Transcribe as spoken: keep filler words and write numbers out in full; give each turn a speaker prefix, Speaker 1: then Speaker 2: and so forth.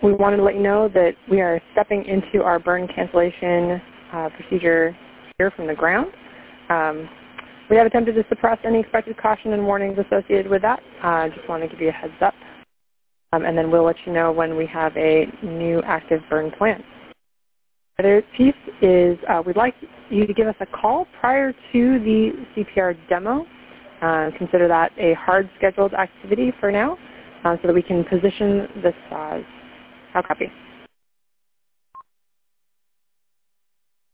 Speaker 1: we wanted to let you know that we are stepping into our burn cancellation uh, procedure here from the ground. Um, we have attempted to suppress any expected caution and warnings associated with that. I uh, just want to give you a heads up. Um, and then we'll let you know when we have a new active burn plan. The other piece is uh, we'd like you to give us a call prior to the C P R demo. Uh, consider that a hard scheduled activity for now uh, so that we can position this. Uh, how copy?